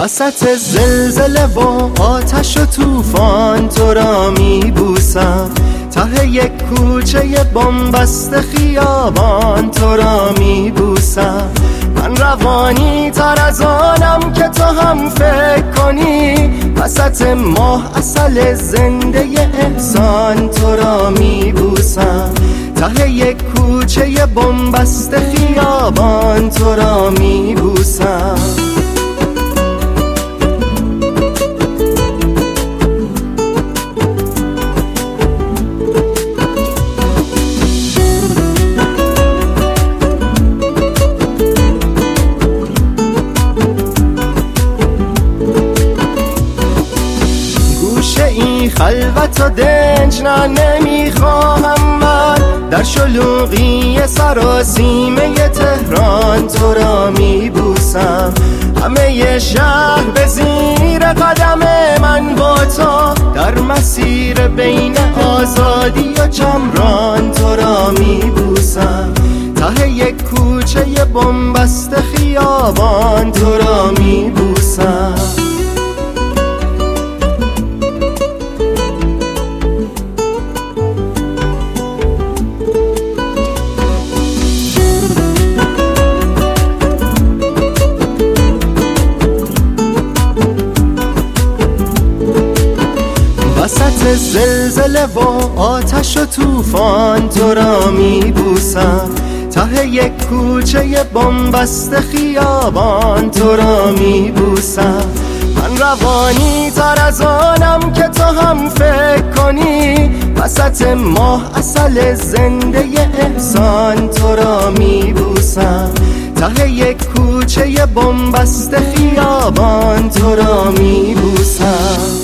وسط زلزله و آتش و طوفان تو را میبوسم، ته یک کوچه بن‌بست خیابان تو را میبوسم. من روانی تر از آنم که تو هم فکر کنی، وسط ماه عسل زنده احسان تو را میبوسم، ته یک کوچه بن‌بست خیابان تو را میبوسم. این خلوت و دنج نه نمیخواهم من، در شلوغی سراسیمه تهران تو را میبوسم. همه شهر به زیر قدم من با تو، در مسیر بین آزادی و چمران تو را میبوسم، ته یک کوچه بن‌بست خیابان تو را میبوسم. وسط زلزله و آتش و طوفان تو را میبوسم، ته یک کوچه بن‌بست خیابان تو را میبوسم. من روانی تر از آنم که تو هم فکر کنی، وسط ماه عسل زنده احسان تو را میبوسم، ته یک کوچه بن‌بست خیابان تو را میبوسم.